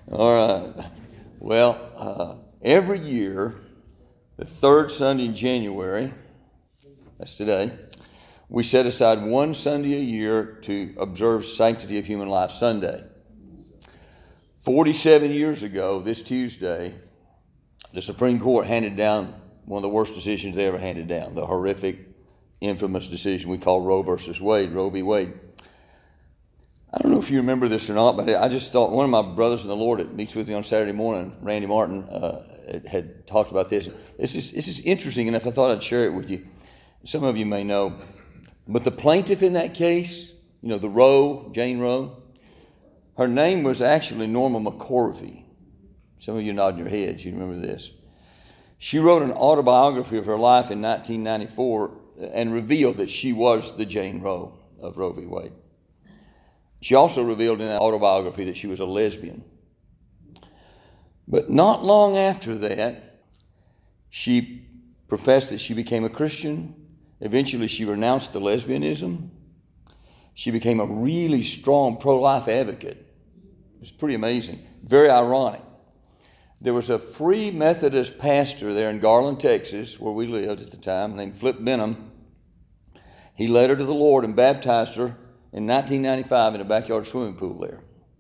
All right. Well, every year, the third Sunday in January, that's today, we set aside one Sunday a year to observe Sanctity of Human Life Sunday. 47 years ago, this Tuesday, the Supreme Court handed down one of the worst decisions they ever handed down, the horrific, infamous decision we call Roe versus Wade, Roe v. Wade. I don't know if you remember this or not, but I just thought one of my brothers in the Lord that meets with me on Saturday morning, Randy Martin, had talked about this. This is interesting enough. I thought I'd share it with you. Some of you may know, but the plaintiff in that case, the Roe, Jane Roe, her name was actually Norma McCorvey. Some of you nodding your heads. You remember this. She wrote an autobiography of her life in 1994 and revealed that she was the Jane Roe of Roe v. Wade. She also revealed in that autobiography that she was a lesbian. But not long after that, she professed that she became a Christian. Eventually, she renounced the lesbianism. She became a really strong pro-life advocate. It was pretty amazing. Very ironic. There was a Free Methodist pastor there in Garland, Texas, where we lived at the time, named Flip Benham. He led her to the Lord and baptized her in 1995 in a backyard swimming pool there.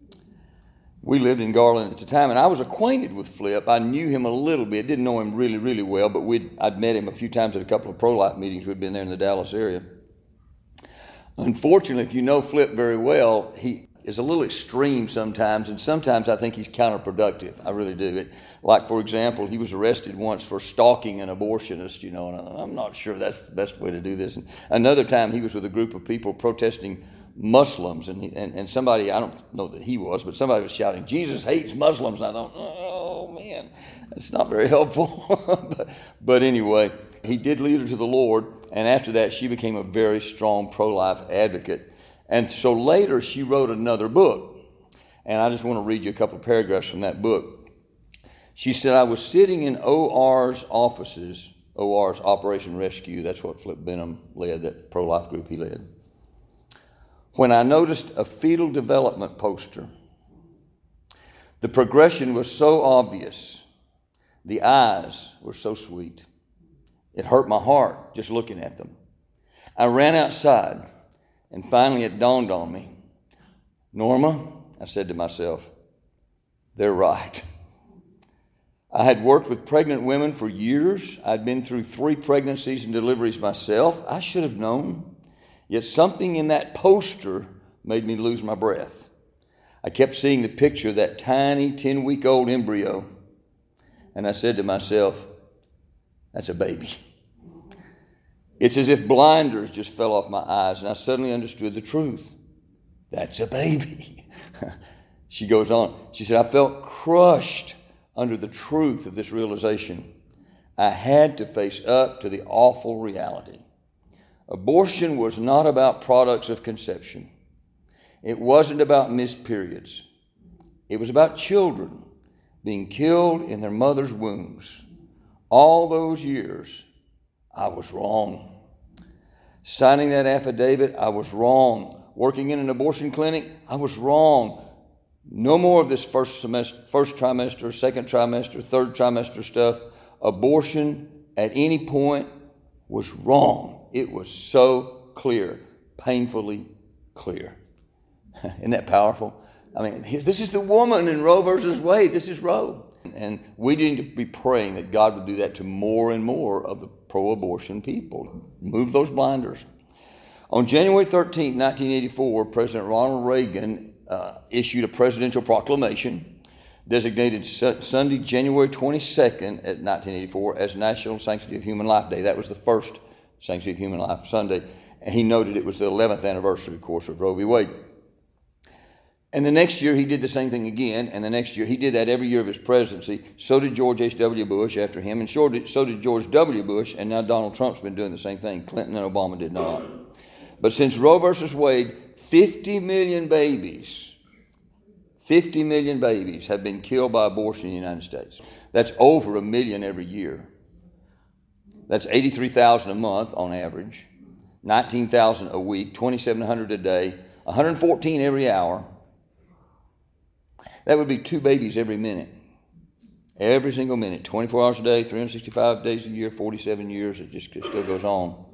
We lived in Garland at the time, and I was acquainted with Flip. I knew him a little bit, didn't know him really, really well, but I'd met him a few times at a couple of pro-life meetings. We'd been there in the Dallas area. Unfortunately, if you know Flip very well, he is a little extreme sometimes, and sometimes I think he's counterproductive. I really do. Like, for example, he was arrested once for stalking an abortionist, and I'm not sure that's the best way to do this. And another time he was with a group of people protesting Muslims, and somebody, I don't know that he was, but somebody was shouting, "Jesus hates Muslims," and I thought, oh man, that's not very helpful. but anyway, he did lead her to the Lord, and after that she became a very strong pro-life advocate. And so later she wrote another book, and I just want to read you a couple of paragraphs from that book. She said, "I was sitting in OR's offices," OR's Operation Rescue, that's what Flip Benham led, that pro-life group he led, "when I noticed a fetal development poster. The progression was so obvious. The eyes were so sweet. It hurt my heart just looking at them. I ran outside, and finally it dawned on me. Norma, I said to myself, they're right. I had worked with pregnant women for years. I'd been through 3 pregnancies and deliveries myself. I should have known. Yet something in that poster made me lose my breath. I kept seeing the picture of that tiny 10-week-old embryo, and I said to myself, that's a baby. It's as if blinders just fell off my eyes, and I suddenly understood the truth. That's a baby." She goes on. She said, "I felt crushed under the truth of this realization. I had to face up to the awful reality. Abortion was not about products of conception. It wasn't about missed periods. It was about children being killed in their mother's wombs. All those years, I was wrong. Signing that affidavit, I was wrong. Working in an abortion clinic, I was wrong. No more of this first trimester, second trimester, third trimester stuff. Abortion at any point was wrong. It was so clear, painfully clear." Isn't that powerful? I mean, this is the woman in Roe versus Wade. This is Roe. And we need to be praying that God would do that to more and more of the pro-abortion people. Move those blinders. On January 13, 1984, President Ronald Reagan issued a presidential proclamation designated Sunday, January 22nd, 1984, as National Sanctity of Human Life Day. That was the first Sanctity of Human Life Sunday. And he noted it was the 11th anniversary, of course, of Roe v. Wade. And the next year, he did the same thing again. And the next year, he did that every year of his presidency. So did George H.W. Bush after him. And so did George W. Bush. And now Donald Trump's been doing the same thing. Clinton and Obama did not. But since Roe versus Wade, 50 million babies have been killed by abortion in the United States. That's over 1 million every year. That's 83,000 a month on average, 19,000 a week, 2,700 a day, 114 every hour. That would be 2 babies every minute. Every single minute, 24 hours a day, 365 days a year, 47 years, it still goes on.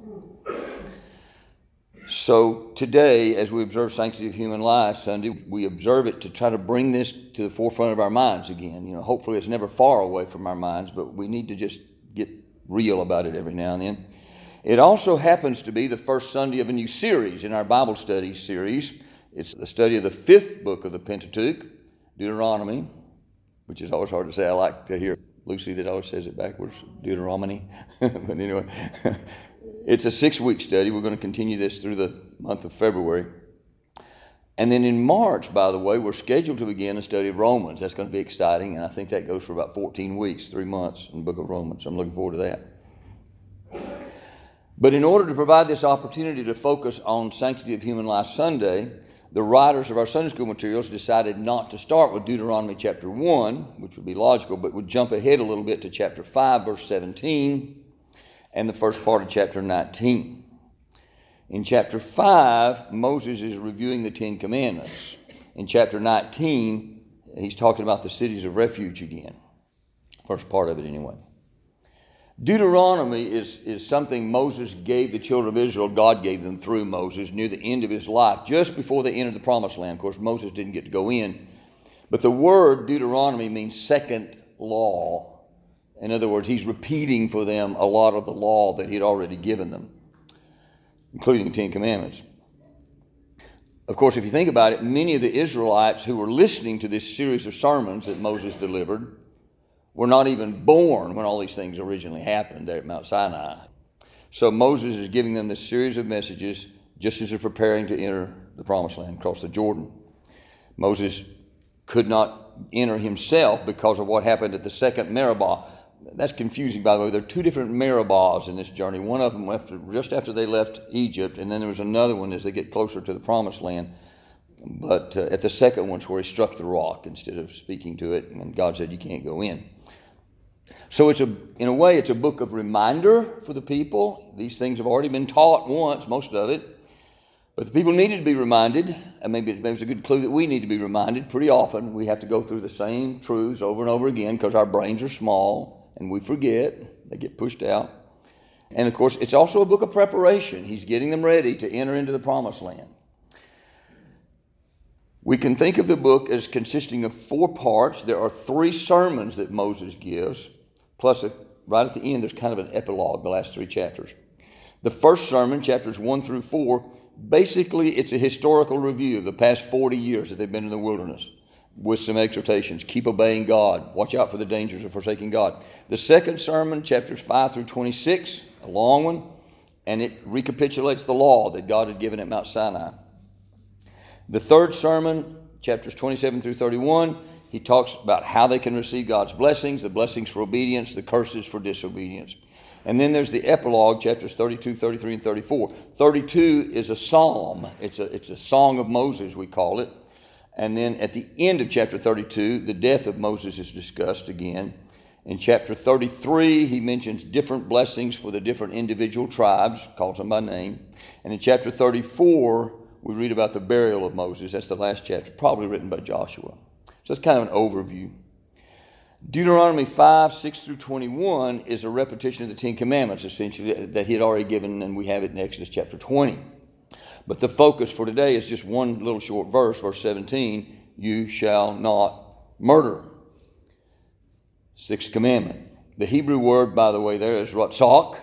So today, as we observe Sanctity of Human Life Sunday, we observe it to try to bring this to the forefront of our minds again. Hopefully it's never far away from our minds, but we need to just get real about it every now and then. It also happens to be the first Sunday of a new series in our Bible study series. It's the study of the 5th book of the Pentateuch, Deuteronomy, which is always hard to say. I like to hear Lucy that always says it backwards, Deuteronomy. But anyway, it's a 6-week study. We're going to continue this through the month of February. And then in March, by the way, we're scheduled to begin a study of Romans. That's going to be exciting, and I think that goes for about 14 weeks, 3 months in the book of Romans. I'm looking forward to that. But in order to provide this opportunity to focus on Sanctity of Human Life Sunday, the writers of our Sunday school materials decided not to start with Deuteronomy chapter 1, which would be logical, but would jump ahead a little bit to chapter 5, verse 17, and the first part of chapter 19. In chapter 5, Moses is reviewing the 10 Commandments. In chapter 19, he's talking about the cities of refuge again. First part of it anyway. Deuteronomy is something Moses gave the children of Israel. God gave them through Moses near the end of his life, just before they entered the Promised Land. Of course, Moses didn't get to go in. But the word Deuteronomy means second law. In other words, he's repeating for them a lot of the law that he'd already given them, including the 10 Commandments. Of course, if you think about it, many of the Israelites who were listening to this series of sermons that Moses delivered were not even born when all these things originally happened there at Mount Sinai. So Moses is giving them this series of messages just as they're preparing to enter the Promised Land, cross the Jordan. Moses could not enter himself because of what happened at the second Meribah. That's confusing, by the way. There are 2 different Meribahs in this journey. One of them just after they left Egypt, and then there was another one as they get closer to the Promised Land. But at the second one's where he struck the rock instead of speaking to it, and God said, you can't go in. So in a way, it's a book of reminder for the people. These things have already been taught once, most of it. But the people needed to be reminded, and maybe it's a good clue that we need to be reminded pretty often. We have to go through the same truths over and over again because our brains are small and we forget. They get pushed out. And of course, it's also a book of preparation. He's getting them ready to enter into the Promised Land. We can think of the book as consisting of 4 parts. There are 3 sermons that Moses gives, plus right at the end there's kind of an epilogue, the last 3 chapters. The first sermon, chapters 1 through 4, basically it's a historical review of the past 40 years that they've been in the wilderness with some exhortations. Keep obeying God. Watch out for the dangers of forsaking God. The second sermon, chapters 5 through 26, a long one, and it recapitulates the law that God had given at Mount Sinai. The third sermon, chapters 27 through 31, he talks about how they can receive God's blessings, the blessings for obedience, the curses for disobedience. And then there's the epilogue, chapters 32, 33, and 34. 32 is a psalm. It's a song of Moses, we call it. And then at the end of chapter 32, the death of Moses is discussed again. In chapter 33, he mentions different blessings for the different individual tribes, calls them by name. And in chapter 34, we read about the burial of Moses. That's the last chapter, probably written by Joshua. So it's kind of an overview. Deuteronomy 5, 6 through 21 is a repetition of the 10 Commandments, essentially, that he had already given, and we have it in Exodus chapter 20. But the focus for today is just one little short verse, verse 17, you shall not murder. 6th commandment. The Hebrew word, by the way, there is ratzak.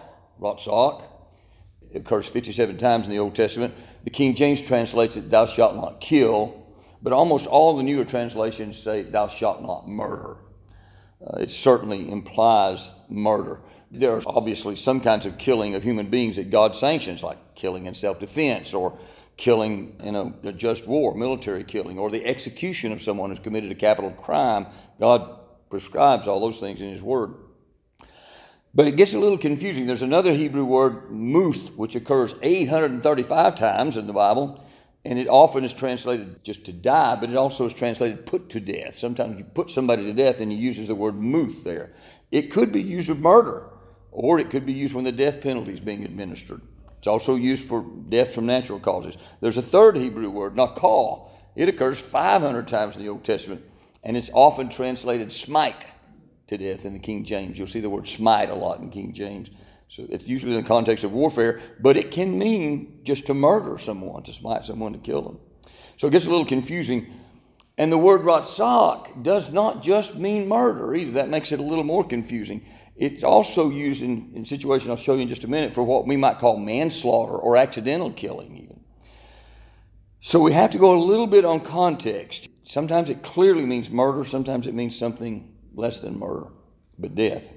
It occurs 57 times in the Old Testament. The King James translates it, thou shalt not kill, but almost all the newer translations say, thou shalt not murder. It certainly implies murder. There are obviously some kinds of killing of human beings that God sanctions, like killing in self-defense or killing in a just war, military killing, or the execution of someone who's committed a capital crime. God prescribes all those things in His Word. But it gets a little confusing. There's another Hebrew word, muth, which occurs 835 times in the Bible, and it often is translated just to die, but it also is translated put to death. Sometimes you put somebody to death and he uses the word muth there. It could be used with murder, or it could be used when the death penalty is being administered. It's also used for death from natural causes. There's a third Hebrew word, nakal. It occurs 500 times in the Old Testament, And it's often translated smite to death in the King James. You'll see the word smite a lot in King James. So it's usually in the context of warfare, but it can mean just to murder someone, to smite someone, to kill them. So it gets a little confusing. And the word ratzak does not just mean murder either. That makes it a little more confusing. It's also used in situations I'll show you in just a minute for what we might call manslaughter or accidental killing even. So we have to go a little bit on context. Sometimes it clearly means murder. Sometimes it means something less than murder, but death.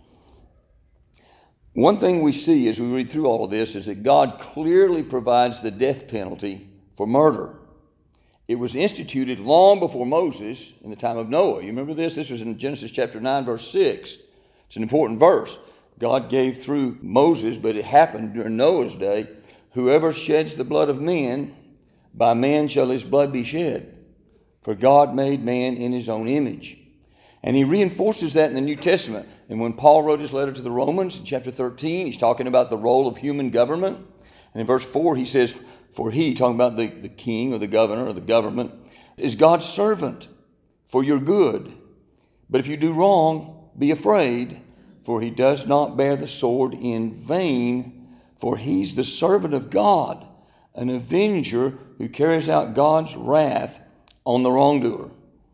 One thing we see as we read through all of this is that God clearly provides the death penalty for murder. It was instituted long before Moses in the time of Noah. You remember this? This was in Genesis chapter 9, verse 6. It's an important verse. God gave through Moses, but it happened during Noah's day. Whoever sheds the blood of men, by man shall his blood be shed. For God made man in his own image. And he reinforces that in the New Testament. And when Paul wrote his letter to the Romans in chapter 13, he's talking about the role of human government. And in verse 4, he says, for he, talking about the king or the governor or the government, is God's servant for your good. But if you do wrong, be afraid, for he does not bear the sword in vain, for he's the servant of God, an avenger who carries out God's wrath on the wrongdoer.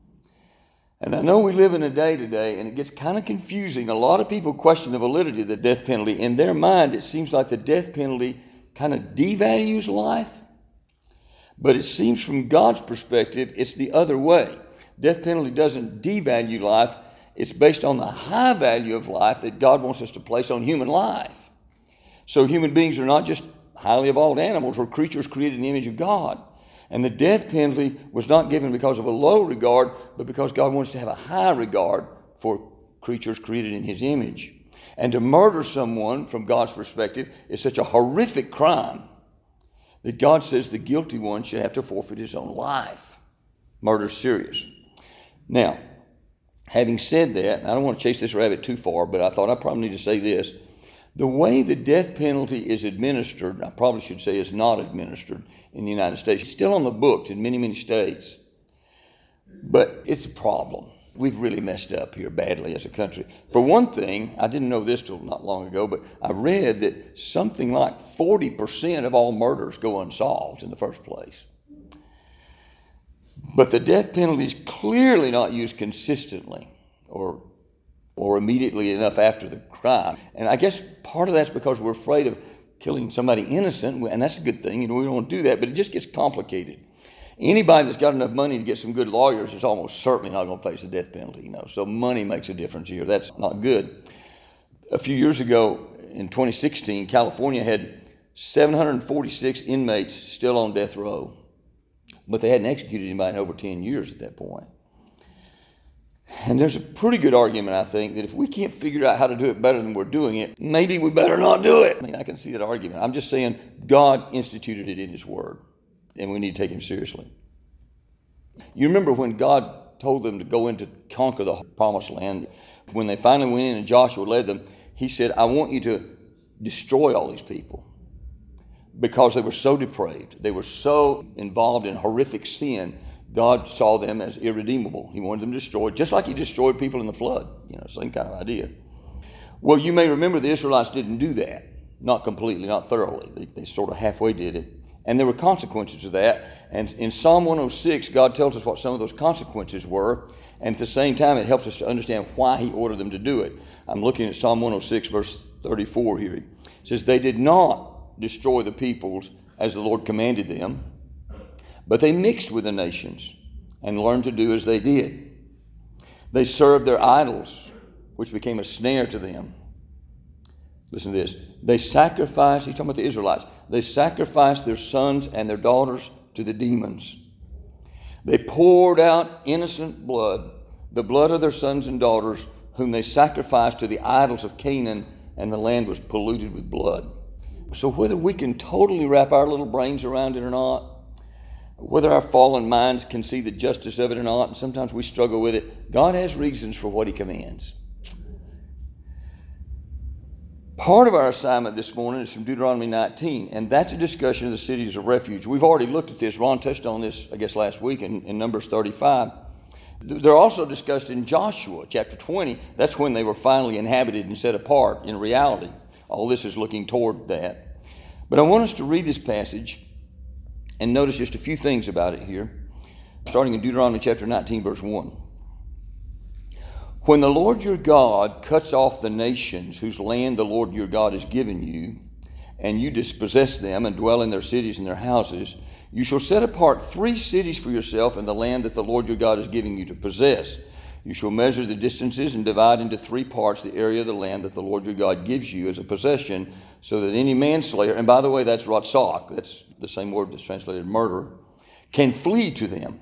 And I know we live in a day today, and it gets kind of confusing. A lot of people question the validity of the death penalty. In their mind, it seems like the death penalty kind of devalues life. But it seems from God's perspective, it's the other way. Death penalty doesn't devalue life. It's based on the high value of life that God wants us to place on human life. So human beings are not just highly evolved animals or creatures created in the image of God. And the death penalty was not given because of a low regard, but because God wants to have a high regard for creatures created in his image. And to murder someone, from God's perspective, is such a horrific crime that God says the guilty one should have to forfeit his own life. Murder's serious. Now, having said that, and I don't want to chase this rabbit too far, but I thought I probably need to say this. The way the death penalty is administered, I probably should say is not administered in the United States. It's still on the books in many, many states. But it's a problem. We've really messed up here badly as a country. For one thing, I didn't know this till not long ago, but I read that something like 40% of all murders go unsolved in the first place. But the death penalty is clearly not used consistently or immediately enough after the crime. And I guess part of that's because we're afraid of killing somebody innocent, and that's a good thing. We don't want to do that, but it just gets complicated. Anybody that's got enough money to get some good lawyers is almost certainly not going to face the death penalty. So money makes a difference here. That's not good. A few years ago, in 2016, California had 746 inmates still on death row, but they hadn't executed anybody in over 10 years at that point. And there's a pretty good argument, I think, that if we can't figure out how to do it better than we're doing it, maybe we better not do it. I can see that argument. I'm just saying God instituted it in his word, and we need to take him seriously. You remember when God told them to go in to conquer the promised land, when they finally went in and Joshua led them, he said, I want you to destroy all these people because they were so depraved. They were so involved in horrific sin. God saw them as irredeemable. He wanted them destroyed, just like he destroyed people in the flood. Same kind of idea. Well, you may remember the Israelites didn't do that. Not completely, not thoroughly. They sort of halfway did it. And there were consequences to that. And in Psalm 106, God tells us what some of those consequences were. And at the same time, it helps us to understand why he ordered them to do it. I'm looking at Psalm 106, verse 34 here. It says, they did not destroy the peoples as the Lord commanded them, but they mixed with the nations and learned to do as they did. They served their idols, which became a snare to them. Listen to this. They sacrificed, he's talking about the Israelites, they sacrificed their sons and their daughters to the demons. They poured out innocent blood, the blood of their sons and daughters, whom they sacrificed to the idols of Canaan, and the land was polluted with blood. So whether we can totally wrap our little brains around it or not, whether our fallen minds can see the justice of it or not, and sometimes we struggle with it, God has reasons for what he commands. Part of our assignment this morning is from Deuteronomy 19, and that's a discussion of the cities of refuge. We've already looked at this. Ron touched on this, I guess, last week in Numbers 35. They're also discussed in Joshua chapter 20. That's when they were finally inhabited and set apart in reality. All this is looking toward that. But I want us to read this passage and notice just a few things about it here, starting in Deuteronomy chapter 19, verse 1. When the Lord your God cuts off the nations whose land the Lord your God has given you, and you dispossess them and dwell in their cities and their houses, you shall set apart 3 cities for yourself in the land that the Lord your God is giving you to possess. You shall measure the distances and divide into 3 parts the area of the land that the Lord your God gives you as a possession, so that any manslayer, and by the way, that's ratzak, that's the same word that's translated murder, can flee to them.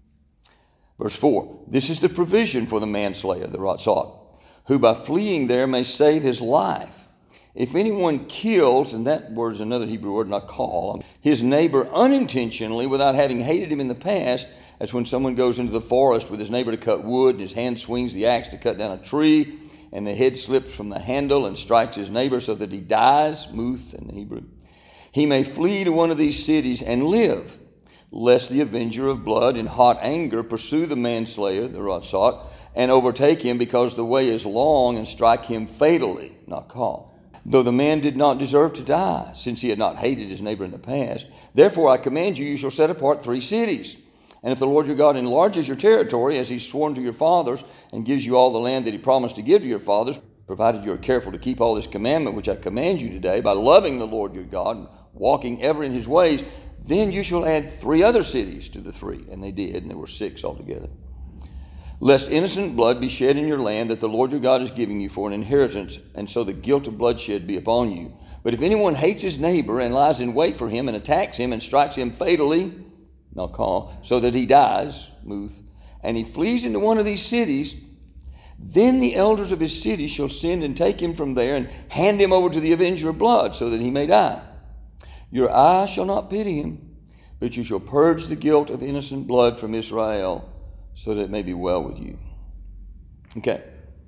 Verse 4, this is the provision for the manslayer, the ratzak, who by fleeing there may save his life. If anyone kills, and that word is another Hebrew word, nakal, his neighbor unintentionally without having hated him in the past, that's when someone goes into the forest with his neighbor to cut wood, and his hand swings the axe to cut down a tree, and the head slips from the handle and strikes his neighbor so that he dies, muth in Hebrew. He may flee to one of these cities and live, lest the avenger of blood in hot anger pursue the manslayer, the ratzak, and overtake him because the way is long and strike him fatally, nakal. Though the man did not deserve to die, since he had not hated his neighbor in the past. Therefore I command you, you shall set apart 3 cities. And if the Lord your God enlarges your territory, as he's sworn to your fathers, and gives you all the land that he promised to give to your fathers, provided you are careful to keep all this commandment which I command you today, by loving the Lord your God, and walking ever in his ways, then you shall add 3 other cities to the 3. And they did, and there were 6 altogether. Lest innocent blood be shed in your land that the Lord your God is giving you for an inheritance, and so the guilt of bloodshed be upon you. But if anyone hates his neighbor and lies in wait for him and attacks him and strikes him fatally, nakal, so that he dies, muth, and he flees into one of these cities, then the elders of his city shall send and take him from there and hand him over to the avenger of blood so that he may die. Your eye shall not pity him, but you shall purge the guilt of innocent blood from Israel, so that it may be well with you. Okay.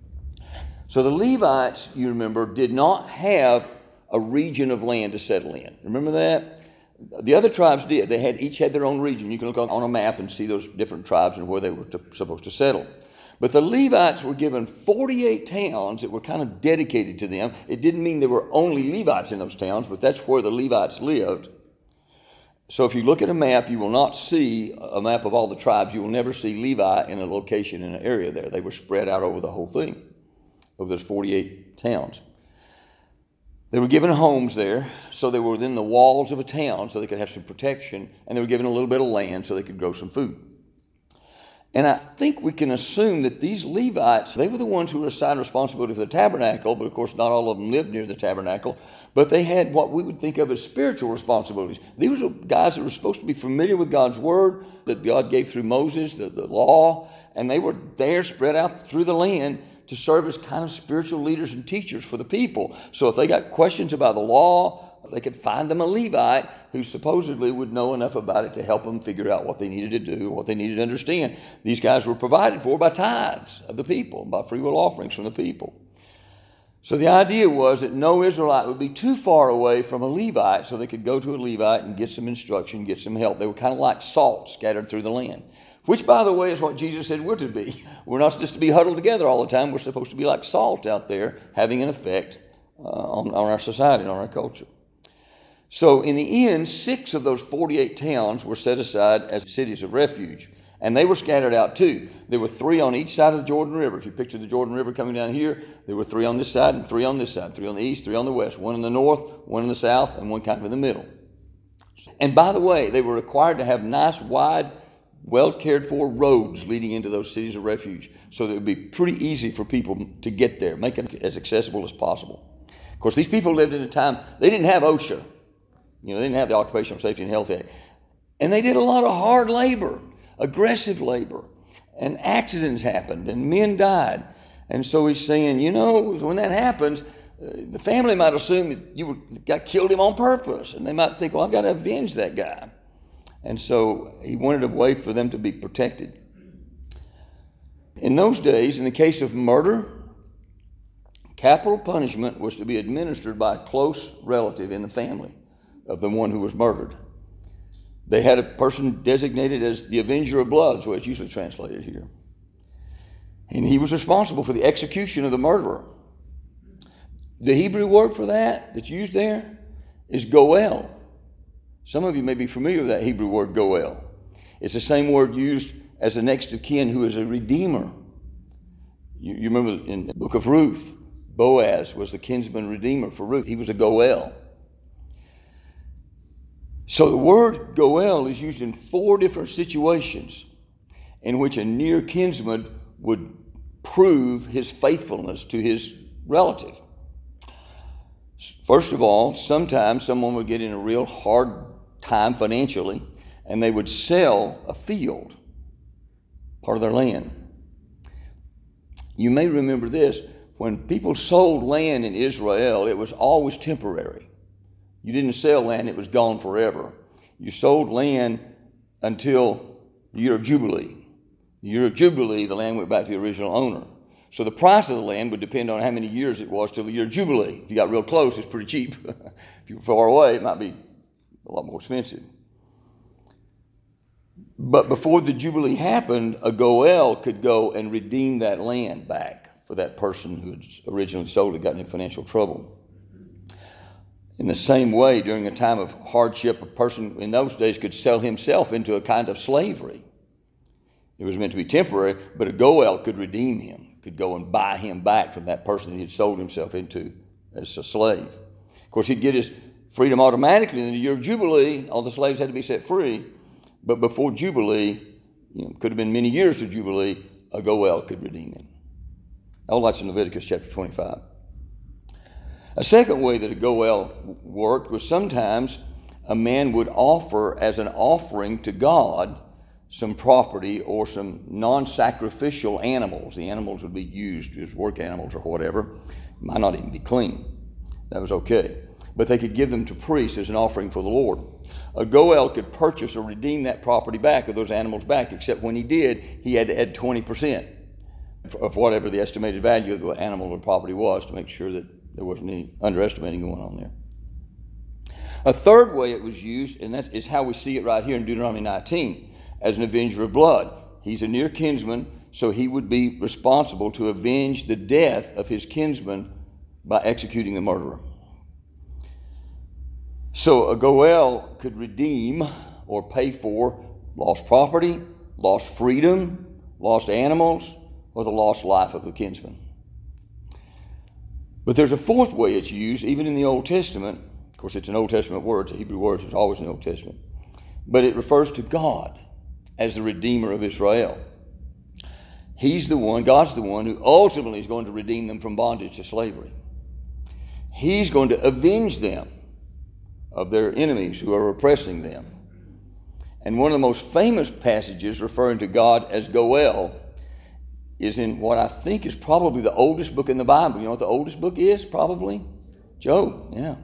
So the Levites, you remember, did not have a region of land to settle in. Remember that? The other tribes did. They each had their own region. You can look on a map and see those different tribes and where they were supposed to settle. But the Levites were given 48 towns that were kind of dedicated to them. It didn't mean there were only Levites in those towns, but that's where the Levites lived. So if you look at a map, you will not see a map of all the tribes. You will never see Levi in a location in an area there. They were spread out over the whole thing, over those 48 towns. They were given homes there, so they were within the walls of a town so they could have some protection, and they were given a little bit of land so they could grow some food. And I think we can assume that these Levites, they were the ones who were assigned responsibility for the tabernacle, but of course not all of them lived near the tabernacle, but they had what we would think of as spiritual responsibilities. These were guys that were supposed to be familiar with God's word that God gave through Moses, the law, and they were there spread out through the land to serve as kind of spiritual leaders and teachers for the people. So if they got questions about the law, they could find them a Levite who supposedly would know enough about it to help them figure out what they needed to do, what they needed to understand. These guys were provided for by tithes of the people, by free will offerings from the people. So the idea was that no Israelite would be too far away from a Levite so they could go to a Levite and get some instruction, get some help. They were kind of like salt scattered through the land, which, by the way, is what Jesus said we're to be. We're not just to be huddled together all the time. We're supposed to be like salt out there, having an effect on our society and on our culture. So in the end, 6 of those 48 towns were set aside as cities of refuge, and they were scattered out too. There were 3 on each side of the Jordan River. If you picture the Jordan River coming down here, there were 3 on this side and 3 on this side, 3 on the east, 3 on the west, 1 in the north, 1 in the south, and 1 kind of in the middle. And by the way, they were required to have nice, wide, well-cared-for roads leading into those cities of refuge, so that it would be pretty easy for people to get there, make it as accessible as possible. Of course, these people lived in a time, they didn't have OSHA. They didn't have the Occupational Safety and Health Act. And they did a lot of hard labor, aggressive labor, and accidents happened, and men died. And so he's saying, when that happens, the family might assume that you killed him on purpose, and they might think, well, I've got to avenge that guy. And so he wanted a way for them to be protected. In those days, in the case of murder, capital punishment was to be administered by a close relative in the family of the one who was murdered. They had a person designated as the avenger of blood, so it's usually translated here. And he was responsible for the execution of the murderer. The Hebrew word for that's used there is goel. Some of you may be familiar with that Hebrew word goel. It's the same word used as the next of kin who is a redeemer. You remember in the book of Ruth, Boaz was the kinsman redeemer for Ruth. He was a goel. So the word goel is used in 4 different situations in which a near kinsman would prove his faithfulness to his relative. First of all, sometimes someone would get in a real hard time financially, and they would sell a field, part of their land. You may remember this. When people sold land in Israel, it was always temporary. You didn't sell land, it was gone forever. You sold land until the year of Jubilee. The year of Jubilee, the land went back to the original owner. So the price of the land would depend on how many years it was till the year of Jubilee. If you got real close, it's pretty cheap. If you were far away, it might be a lot more expensive. But before the Jubilee happened, a goel could go and redeem that land back for that person who had originally sold it, gotten in financial trouble. In the same way, during a time of hardship, a person in those days could sell himself into a kind of slavery. It was meant to be temporary, but a goel could redeem him, could go and buy him back from that person that he had sold himself into as a slave. Of course, he'd get his freedom automatically in the year of Jubilee. All the slaves had to be set free. But before Jubilee, could have been many years to Jubilee, a goel could redeem him. All that's in Leviticus chapter 25. A second way that a goel worked was sometimes a man would offer as an offering to God some property or some non-sacrificial animals. The animals would be used as work animals or whatever. Might not even be clean. That was okay. But they could give them to priests as an offering for the Lord. A goel could purchase or redeem that property back or those animals back, except when he did, he had to add 20% of whatever the estimated value of the animal or property was to make sure that there wasn't any underestimating going on there. A third way it was used, and that is how we see it right here in Deuteronomy 19, as an avenger of blood. He's a near kinsman, so he would be responsible to avenge the death of his kinsman by executing the murderer. So a goel could redeem or pay for lost property, lost freedom, lost animals, or the lost life of the kinsman. But there's a fourth way it's used, even in the Old Testament. Of course, it's an Old Testament word. It's a Hebrew word, so it's always in the Old Testament. But it refers to God as the Redeemer of Israel. He's the one, God's the one who ultimately is going to redeem them from bondage to slavery. He's going to avenge them of their enemies who are oppressing them. And one of the most famous passages referring to God as Goel is in what I think is probably the oldest book in the Bible. You know what the oldest book is, probably? Job, yeah.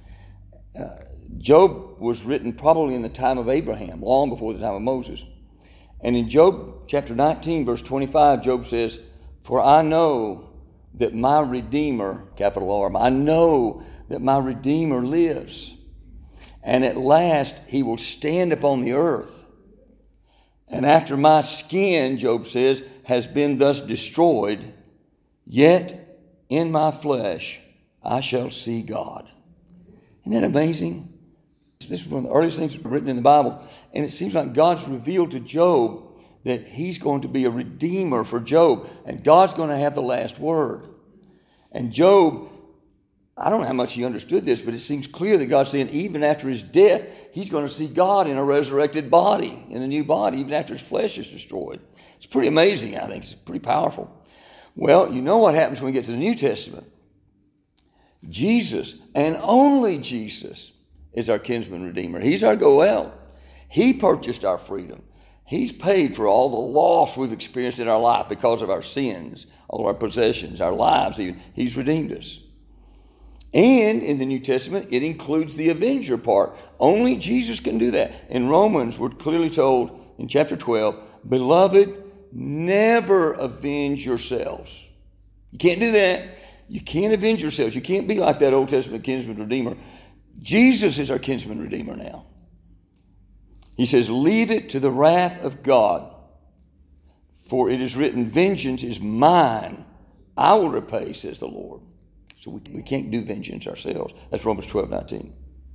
Job was written probably in the time of Abraham, long before the time of Moses. And in Job chapter 19, verse 25, Job says, "For I know that my Redeemer," capital R, "I know that my Redeemer lives. And at last he will stand upon the earth. And after my skin," Job says, "has been thus destroyed, yet in my flesh I shall see God." Isn't that amazing? This is one of the earliest things written in the Bible. And it seems like God's revealed to Job that he's going to be a redeemer for Job. And God's going to have the last word. And Job, I don't know how much he understood this, but it seems clear that God's saying even after his death, he's going to see God in a resurrected body, in a new body, even after his flesh is destroyed. It's pretty amazing, I think. It's pretty powerful. Well, you know what happens when we get to the New Testament. Jesus, and only Jesus, is our kinsman redeemer. He's our Goel. He purchased our freedom. He's paid for all the loss we've experienced in our life because of our sins, all our possessions, our lives even. He's redeemed us. And in the New Testament, it includes the avenger part. Only Jesus can do that. In Romans, we're clearly told in chapter 12, "Beloved, never avenge yourselves." You can't do that. You can't avenge yourselves. You can't be like that Old Testament kinsman redeemer. Jesus is our kinsman redeemer now. He says, "Leave it to the wrath of God. For it is written, vengeance is mine, I will repay, says the Lord. So we can't do vengeance ourselves. That's Romans 12:19.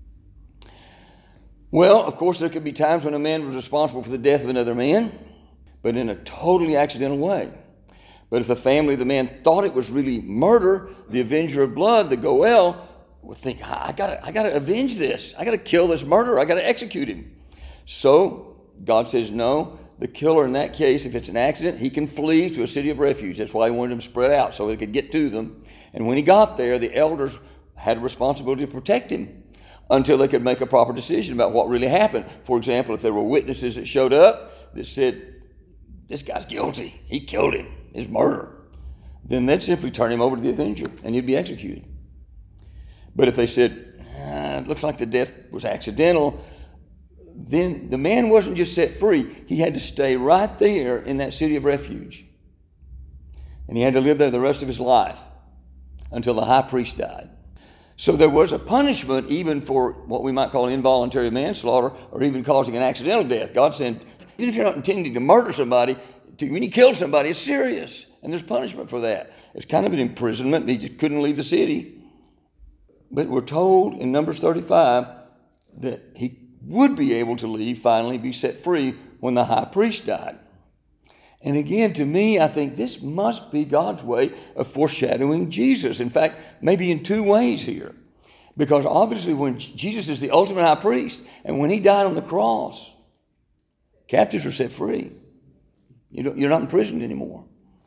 Well, of course, there could be times when a man was responsible for the death of another man, but in a totally accidental way. But if the family of the man thought it was really murder, the avenger of blood, the Goel, would think, I gotta avenge this. I gotta kill this murderer. I gotta execute him. So God says, no, the killer in that case, if it's an accident, he can flee to a city of refuge. That's why he wanted them spread out, so they could get to them. And when he got there, the elders had a responsibility to protect him until they could make a proper decision about what really happened. For example, if there were witnesses that showed up that said, this guy's guilty, he killed him, it's murder, then they'd simply turn him over to the avenger and he'd be executed. But if they said, it looks like the death was accidental, then the man wasn't just set free, he had to stay right there in that city of refuge. And he had to live there the rest of his life until the high priest died. So there was a punishment even for what we might call involuntary manslaughter or even causing an accidental death. God said, even if you're not intending to murder somebody, when you kill somebody, it's serious. And there's punishment for that. It's kind of an imprisonment. He just couldn't leave the city. But we're told in Numbers 35 that he would be able to leave, finally be set free when the high priest died. And again, to me, I think this must be God's way of foreshadowing Jesus. In fact, maybe in two ways here. Because obviously when Jesus is the ultimate high priest, and when he died on the cross, captives are set free. You're not imprisoned anymore.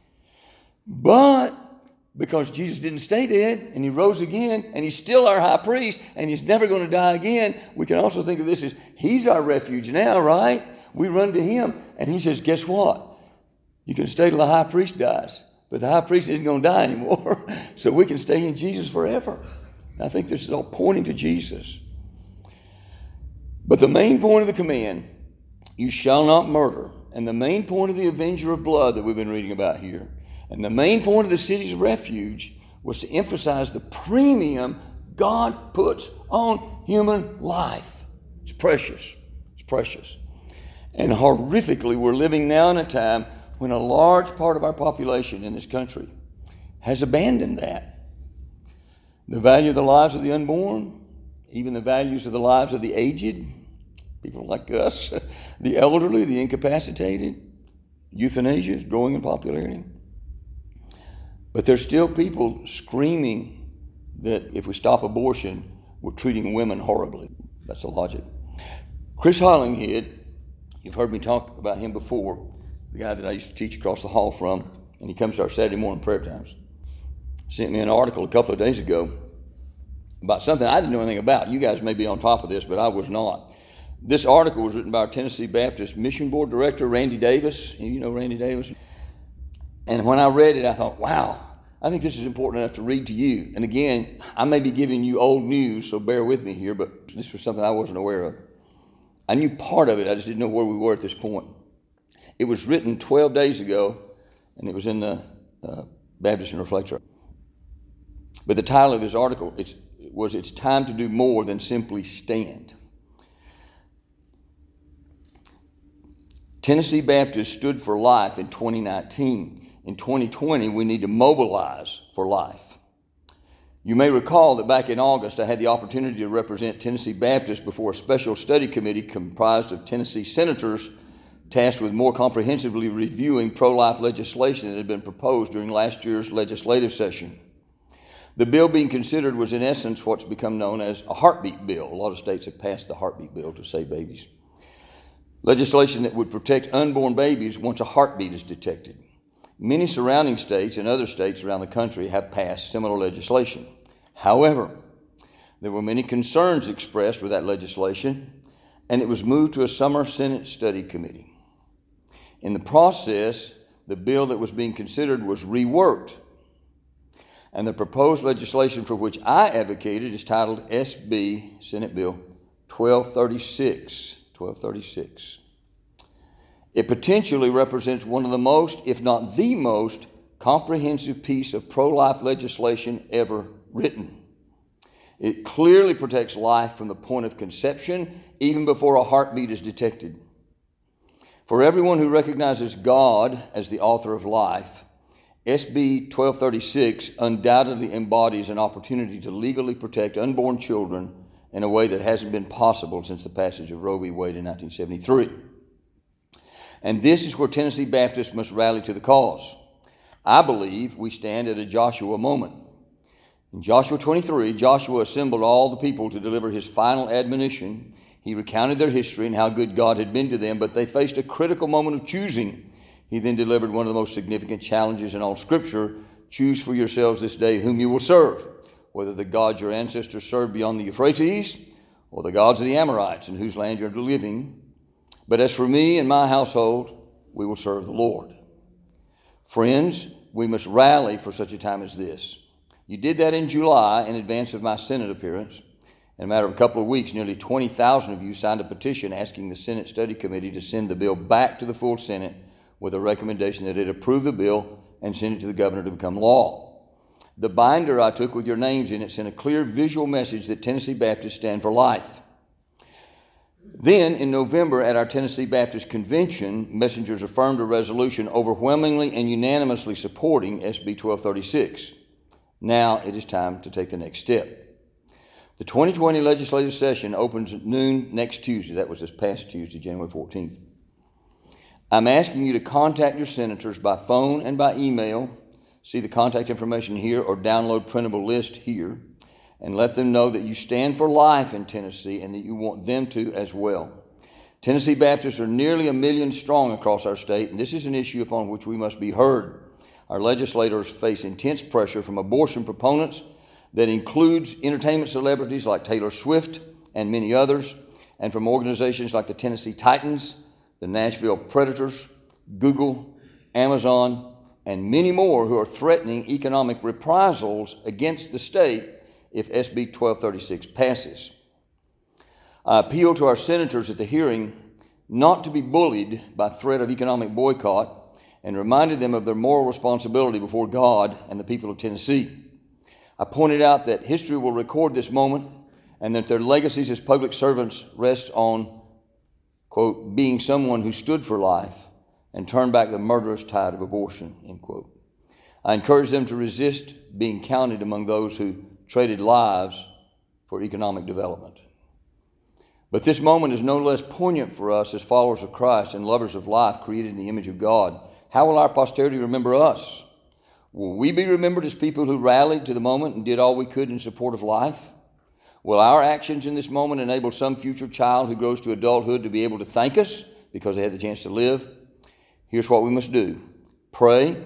But because Jesus didn't stay dead, and he rose again, and he's still our high priest, and he's never going to die again, we can also think of this as he's our refuge now, right? We run to him, and he says, guess what? You can stay till the high priest dies, but the high priest isn't going to die anymore, so we can stay in Jesus forever. I think this is all pointing to Jesus. But the main point of the command, you shall not murder, and the main point of the avenger of blood that we've been reading about here, and the main point of the cities of refuge was to emphasize the premium God puts on human life. It's precious. It's precious. And horrifically, we're living now in a time when a large part of our population in this country has abandoned that. The value of the lives of the unborn, even the values of the lives of the aged, people like us, the elderly, the incapacitated, euthanasia is growing in popularity. But there's still people screaming that if we stop abortion, we're treating women horribly. That's the logic. Chris Hollinghead, you've heard me talk about him before, the guy that I used to teach across the hall from, and he comes to our Saturday morning prayer times, sent me an article a couple of days ago about something I didn't know anything about. You guys may be on top of this, but I was not. This article was written by our Tennessee Baptist Mission Board Director, Randy Davis. You know Randy Davis? And when I read it, I thought, wow, I think this is important enough to read to you. And again, I may be giving you old news, so bear with me here, but this was something I wasn't aware of. I knew part of it, I just didn't know where we were at this point. It was written 12 days ago, and it was in the Baptist and Reflector. But the title of his article was It's Time to Do More Than Simply Stand. Tennessee Baptist stood for life in 2019. In 2020, we need to mobilize for life. You may recall that back in August, I had the opportunity to represent Tennessee Baptist before a special study committee comprised of Tennessee senators tasked with more comprehensively reviewing pro-life legislation that had been proposed during last year's legislative session. The bill being considered was in essence what's become known as a heartbeat bill. A lot of states have passed the heartbeat bill to save babies. Legislation that would protect unborn babies once a heartbeat is detected. Many surrounding states and other states around the country have passed similar legislation. However, there were many concerns expressed with that legislation, and it was moved to a summer Senate study committee. In the process, the bill that was being considered was reworked, and the proposed legislation for which I advocated is titled SB Senate Bill 1236. It potentially represents one of the most, if not the most, comprehensive piece of pro-life legislation ever written. It clearly protects life from the point of conception, even before a heartbeat is detected. For everyone who recognizes God as the author of life, SB 1236 undoubtedly embodies an opportunity to legally protect unborn children in a way that hasn't been possible since the passage of Roe v. Wade in 1973. And this is where Tennessee Baptists must rally to the cause. I believe we stand at a Joshua moment. In Joshua 23, Joshua assembled all the people to deliver his final admonition. He recounted their history and how good God had been to them, but they faced a critical moment of choosing. He then delivered one of the most significant challenges in all Scripture: choose for yourselves this day whom you will serve, whether the gods your ancestors served beyond the Euphrates or the gods of the Amorites in whose land you're living. But as for me and my household, we will serve the Lord. Friends, we must rally for such a time as this. You did that in July in advance of my Senate appearance. In a matter of a couple of weeks, nearly 20,000 of you signed a petition asking the Senate Study Committee to send the bill back to the full Senate with a recommendation that it approve the bill and send it to the governor to become law. The binder I took with your names in it sent a clear visual message that Tennessee Baptists stand for life. Then, in November, at our Tennessee Baptist Convention, messengers affirmed a resolution overwhelmingly and unanimously supporting SB 1236. Now it is time to take the next step. The 2020 legislative session opens at noon next Tuesday. That was this past Tuesday, January 14th. I'm asking you to contact your senators by phone and by email. See the contact information here or download printable list here, and let them know that you stand for life in Tennessee and that you want them to as well. Tennessee Baptists are nearly 1 million strong across our state, and this is an issue upon which we must be heard. Our legislators face intense pressure from abortion proponents that includes entertainment celebrities like Taylor Swift and many others, and from organizations like the Tennessee Titans, the Nashville Predators, Google, Amazon, and many more who are threatening economic reprisals against the state if SB 1236 passes. I appeal to our senators at the hearing not to be bullied by threat of economic boycott and reminded them of their moral responsibility before God and the people of Tennessee. I pointed out that history will record this moment and that their legacies as public servants rest on, quote, being someone who stood for life and turned back the murderous tide of abortion, end quote. I encourage them to resist being counted among those who traded lives for economic development. But this moment is no less poignant for us as followers of Christ and lovers of life created in the image of God. How will our posterity remember us? Will we be remembered as people who rallied to the moment and did all we could in support of life? Will our actions in this moment enable some future child who grows to adulthood to be able to thank us because they had the chance to live? Here's what we must do. Pray.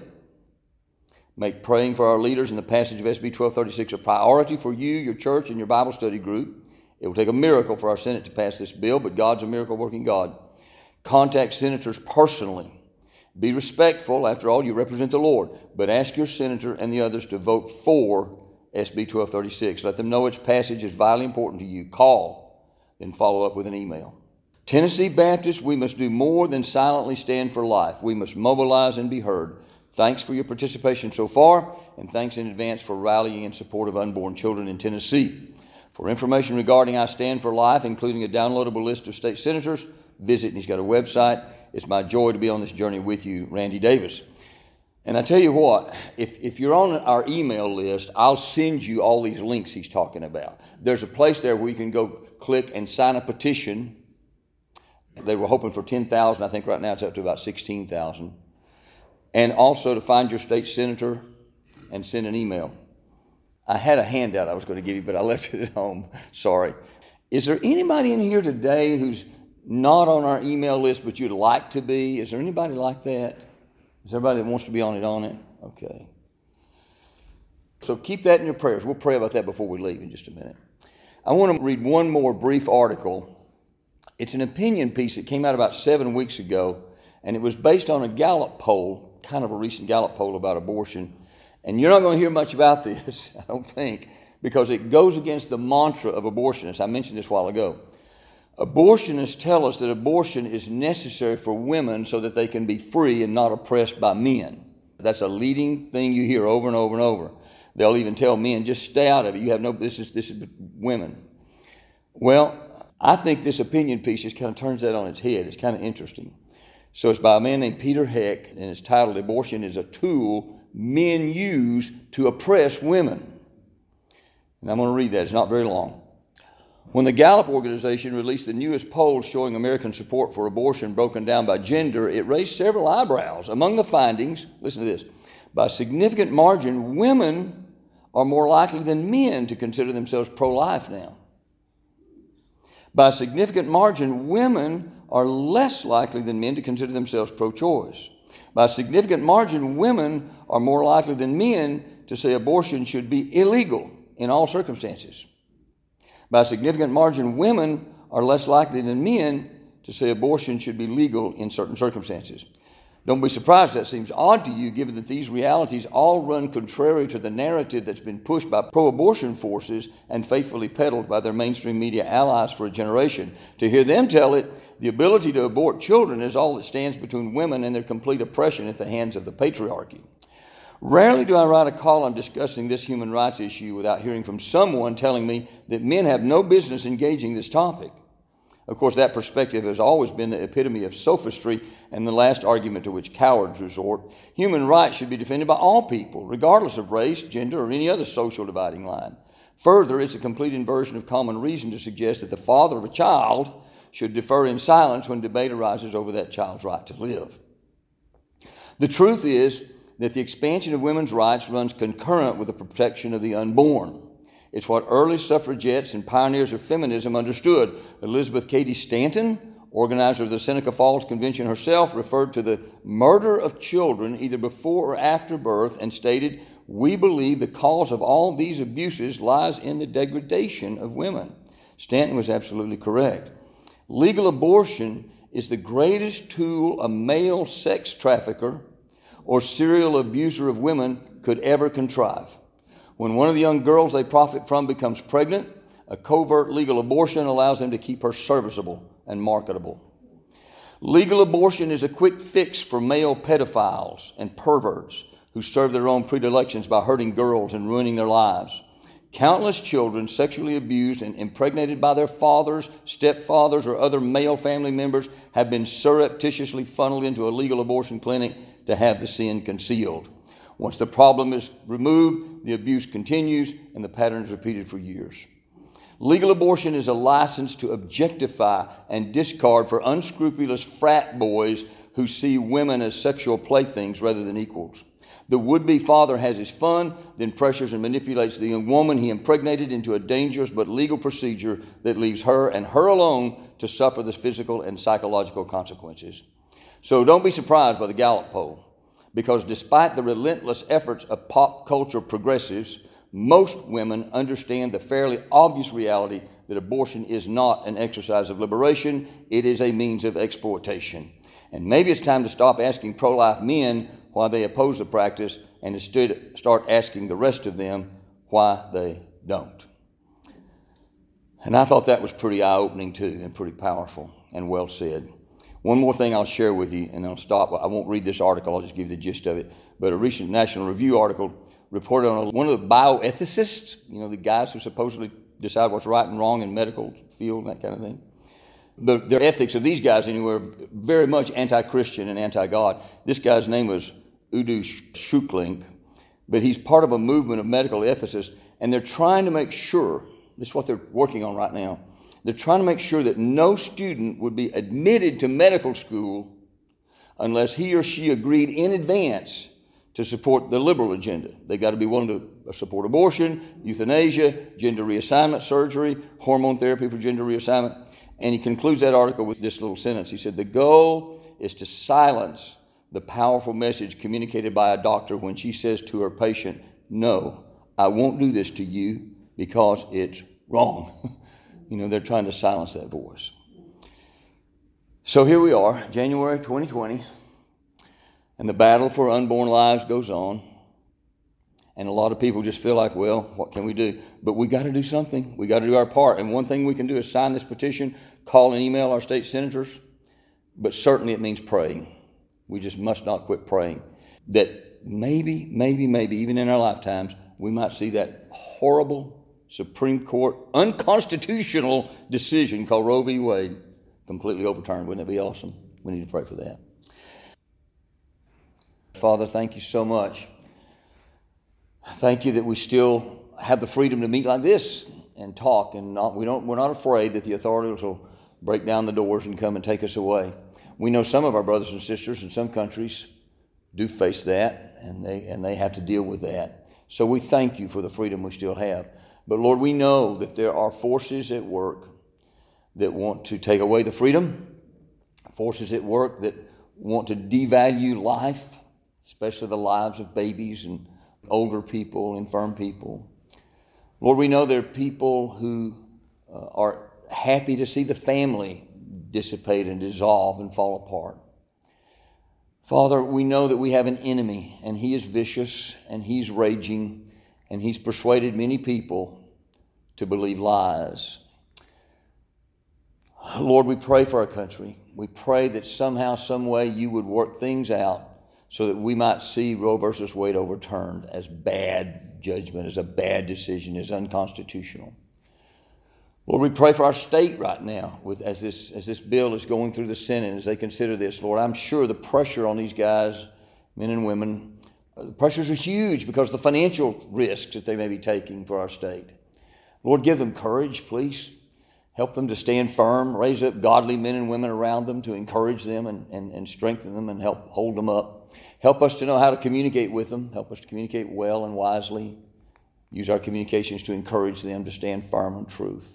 Make praying for our leaders in the passage of SB 1236 a priority for you, your church, and your Bible study group. It will take a miracle for our Senate to pass this bill, but God's a miracle-working God. Contact senators personally. Be respectful. After all, you represent the Lord. But ask your senator and the others to vote for SB 1236. Let them know its passage is vitally important to you. Call, then follow up with an email. Tennessee Baptists, we must do more than silently stand for life. We must mobilize and be heard. Thanks for your participation so far, and thanks in advance for rallying in support of unborn children in Tennessee. For information regarding I Stand for Life, including a downloadable list of state senators, visit, and he's got a website. It's my joy to be on this journey with you, Randy Davis. And I tell you what, if you're on our email list, I'll send you all these links he's talking about. There's a place there where you can go click and sign a petition. They were hoping for 10,000. I think right now it's up to about 16,000. And also to find your state senator and send an email. I had a handout I was going to give you, but I left it at home. Sorry. Is there anybody in here today who's not on our email list, but you'd like to be? Is there anybody like that? Is there anybody that wants to be on it? Okay. So keep that in your prayers. We'll pray about that before we leave in just a minute. I want to read one more brief article. It's an opinion piece that came out about 7 weeks ago, and it was based on a Gallup poll, kind of a recent Gallup poll about abortion. And you're not going to hear much about this, I don't think, because it goes against the mantra of abortionists. I mentioned this a while ago. Abortionists tell us that abortion is necessary for women so that they can be free and not oppressed by men. That's a leading thing you hear over and over and over. They'll even tell men, just stay out of it. You have no, this is women. Well, I think this opinion piece just kind of turns that on its head. It's kind of interesting. So it's by a man named Peter Heck, and it's titled "Abortion is a Tool Men Use to Oppress Women." And I'm going to read that. It's not very long. When the Gallup organization released the newest poll showing American support for abortion broken down by gender, it raised several eyebrows. Among the findings, listen to this, by a significant margin, women are more likely than men to consider themselves pro-life now. By a significant margin, women are less likely than men to consider themselves pro-choice. By a significant margin, women are more likely than men to say abortion should be illegal in all circumstances. By a significant margin, women are less likely than men to say abortion should be legal in certain circumstances. Don't be surprised that seems odd to you, given that these realities all run contrary to the narrative that's been pushed by pro-abortion forces and faithfully peddled by their mainstream media allies for a generation. To hear them tell it, the ability to abort children is all that stands between women and their complete oppression at the hands of the patriarchy. Rarely do I write a column discussing this human rights issue without hearing from someone telling me that men have no business engaging this topic. Of course, that perspective has always been the epitome of sophistry and the last argument to which cowards resort. Human rights should be defended by all people, regardless of race, gender, or any other social dividing line. Further, it's a complete inversion of common reason to suggest that the father of a child should defer in silence when debate arises over that child's right to live. The truth is that the expansion of women's rights runs concurrent with the protection of the unborn. It's what early suffragettes and pioneers of feminism understood. Elizabeth Cady Stanton, organizer of the Seneca Falls Convention herself, referred to the murder of children either before or after birth and stated, "We believe the cause of all these abuses lies in the degradation of women." Stanton was absolutely correct. Legal abortion is the greatest tool a male sex trafficker or serial abuser of women could ever contrive. When one of the young girls they profit from becomes pregnant, a covert legal abortion allows them to keep her serviceable and marketable. Legal abortion is a quick fix for male pedophiles and perverts who serve their own predilections by hurting girls and ruining their lives. Countless children sexually abused and impregnated by their fathers, stepfathers, or other male family members have been surreptitiously funneled into a legal abortion clinic to have the sin concealed. Once the problem is removed, the abuse continues and the pattern is repeated for years. Legal abortion is a license to objectify and discard for unscrupulous frat boys who see women as sexual playthings rather than equals. The would-be father has his fun, then pressures and manipulates the young woman he impregnated into a dangerous but legal procedure that leaves her and her alone to suffer the physical and psychological consequences. So don't be surprised by the Gallup poll, because despite the relentless efforts of pop culture progressives, most women understand the fairly obvious reality that abortion is not an exercise of liberation, it is a means of exploitation. And maybe it's time to stop asking pro-life men why they oppose the practice and instead start asking the rest of them why they don't. And I thought that was pretty eye-opening too, and pretty powerful and well said. One more thing I'll share with you, and I'll stop. I won't read this article, I'll just give you the gist of it. But a recent National Review article reported on one of the bioethicists, the guys who supposedly decide what's right and wrong in medical field and that kind of thing. Their ethics of these guys anyway are very much anti-Christian and anti-God. This guy's name was Udo Schukling, but he's part of a movement of medical ethicists, and they're trying to make sure, this is what they're working on right now, they're trying to make sure that no student would be admitted to medical school unless he or she agreed in advance to support the liberal agenda. They got to be willing to support abortion, euthanasia, gender reassignment surgery, hormone therapy for gender reassignment. And he concludes that article with this little sentence. He said, "The goal is to silence the powerful message communicated by a doctor when she says to her patient, 'No, I won't do this to you because it's wrong.'" They're trying to silence that voice. So here we are, January 2020, and the battle for unborn lives goes on. And a lot of people just feel like, well, what can we do? But we got to do something. We got to do our part. And one thing we can do is sign this petition, call and email our state senators. But certainly it means praying. We just must not quit praying. That maybe, even in our lifetimes, we might see that horrible Supreme Court unconstitutional decision called Roe v. Wade completely overturned. Wouldn't that be awesome? We need to pray for that. Father, thank you so much. Thank you that we still have the freedom to meet like this and talk, and we're not afraid that the authorities will break down the doors and come and take us away. We know some of our brothers and sisters in some countries do face that, and they have to deal with that. So we thank you for the freedom we still have. But Lord, we know that there are forces at work that want to take away the freedom, forces at work that want to devalue life, especially the lives of babies and older people, infirm people. Lord, we know there are people who are happy to see the family dissipate and dissolve and fall apart. Father, we know that we have an enemy, and he is vicious, and he's raging, and he's persuaded many people to believe lies. Lord, we pray for our country. We pray that somehow, some way, you would work things out so that we might see Roe versus Wade overturned as bad judgment, as a bad decision, as unconstitutional. Lord, we pray for our state right now as this bill is going through the Senate, as they consider this. Lord, I'm sure the pressure on these guys, men and women, the pressures are huge because of the financial risks that they may be taking for our state. Lord, give them courage, please. Help them to stand firm. Raise up godly men and women around them to encourage them and strengthen them and help hold them up. Help us to know how to communicate with them. Help us to communicate well and wisely. Use our communications to encourage them to stand firm in truth.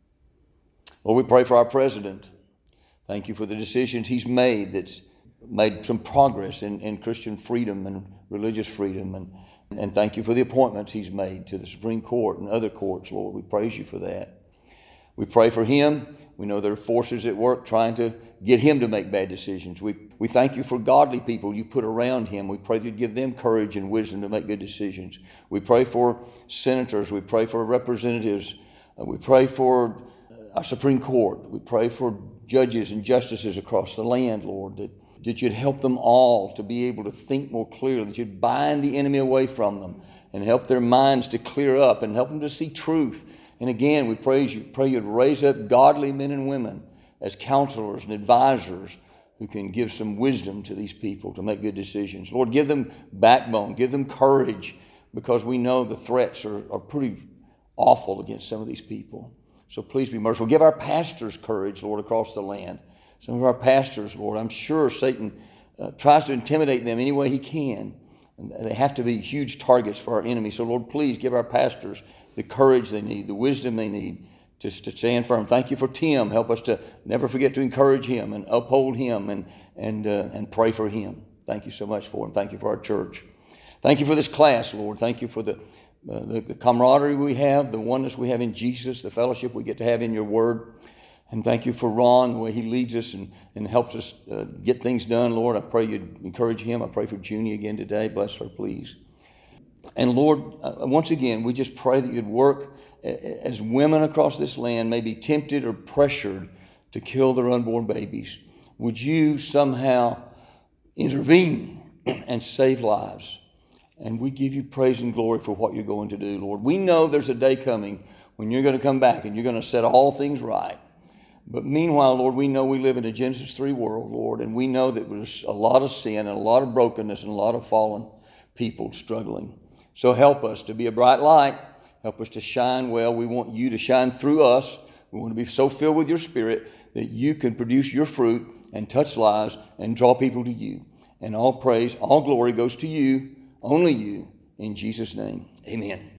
Lord, we pray for our president. Thank you for the decisions he's made that's made some progress in Christian freedom and religious freedom. And thank you for the appointments he's made to the Supreme Court and other courts, Lord. We praise you for that. We pray for him. We know there are forces at work trying to get him to make bad decisions. We thank you for godly people you put around him. We pray that you give them courage and wisdom to make good decisions. We pray for senators. We pray for representatives. We pray for our Supreme Court. We pray for judges and justices across the land, Lord, that you'd help them all to be able to think more clearly, that you'd bind the enemy away from them and help their minds to clear up and help them to see truth. And again, we pray you'd raise up godly men and women as counselors and advisors who can give some wisdom to these people to make good decisions. Lord, give them backbone, give them courage, because we know the threats are pretty awful against some of these people. So please be merciful. Give our pastors courage, Lord, across the land. Some of our pastors, Lord, I'm sure Satan tries to intimidate them any way he can. And they have to be huge targets for our enemy. So, Lord, please give our pastors the courage they need, the wisdom they need to stand firm. Thank you for Tim. Help us to never forget to encourage him and uphold him and pray for him. Thank you so much for him. Thank you for our church. Thank you for this class, Lord. Thank you for the camaraderie we have, the oneness we have in Jesus, the fellowship we get to have in your word. And thank you for Ron, the way he leads us and helps us get things done. Lord, I pray you'd encourage him. I pray for Junie again today. Bless her, please. And Lord, once again, we just pray that you'd work as women across this land may be tempted or pressured to kill their unborn babies. Would you somehow intervene and save lives? And we give you praise and glory for what you're going to do, Lord. We know there's a day coming when you're going to come back and you're going to set all things right. But meanwhile, Lord, we know we live in a Genesis 3 world, Lord, and we know that there's a lot of sin and a lot of brokenness and a lot of fallen people struggling. So help us to be a bright light. Help us to shine well. We want you to shine through us. We want to be so filled with your Spirit that you can produce your fruit and touch lives and draw people to you. And all praise, all glory goes to you, only you, in Jesus' name. Amen.